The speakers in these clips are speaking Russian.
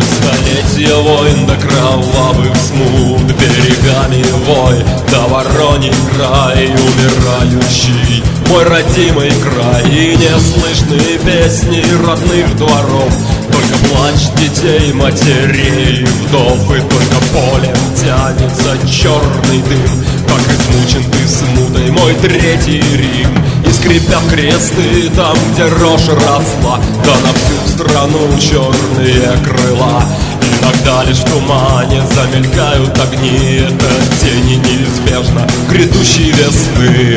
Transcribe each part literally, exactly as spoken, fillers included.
Хоть столетия войн до кровавых смут, берегами вой, да Вороньий край умирающий, мой родимый край. И неслышные песни родных дворов, только плач детей, матерей, вдов. И только полем тянется черный дым, как измучен ты смутой, мой Третий Рим. И скрипят кресты там, где рожь росла, да на всю страну черные крыла. Иногда лишь в тумане замелькают огни, это тени неизбежно грядущей весны.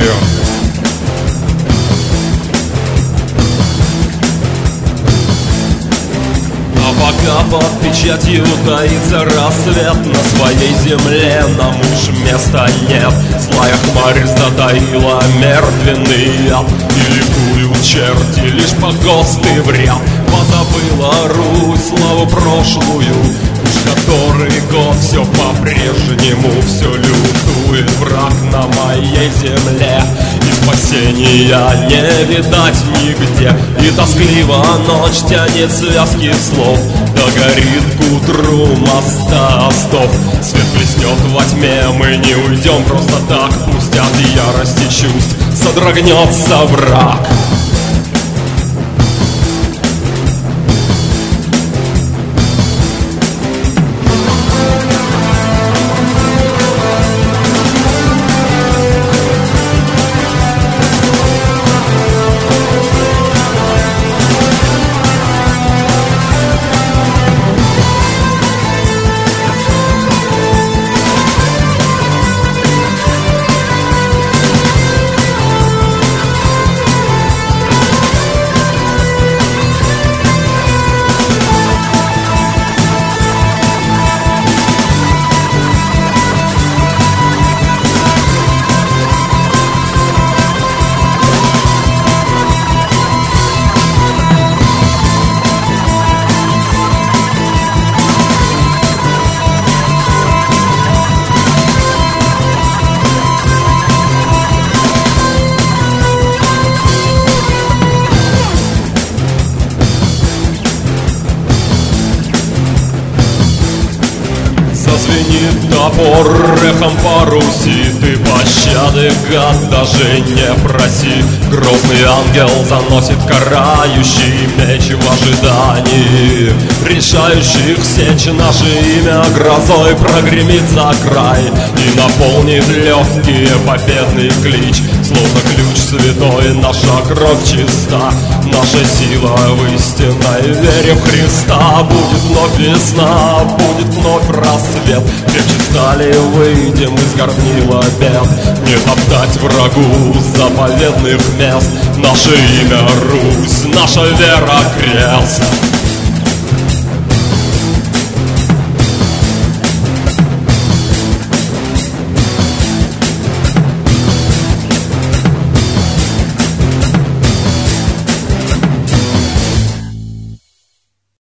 Пока под печатью таится рассвет, на своей земле нам уж места нет. Злая хмарь затаила мертвенный яд, и ликуют черти лишь погосты в ряд. Позабыла Русь славу прошлую, уж который год все по-прежнему, все лютует враг на моей земле. И спасения не видать нигде, и тоскливо ночь тянет связки слов, да горит к утру моста остов. Свет блеснет во тьме, мы не уйдем просто так, пусть от ярости чувств содрогнется враг. Звенит топор эхом по Руси, ты пощады, гад, даже не проси. Грозный ангел заносит карающий меч в ожидании решающих сечь. Наше имя грозой прогремит за край и наполнит легкие победный клич. Словно ключ святой, наша кровь чиста, наша сила в истинной вере в Христа. Будет вновь весна, будет вновь рассвет, крепче стали выйдем из горнила бед. Не топтать врагу заповедных мест, наше имя Русь, наша вера крест.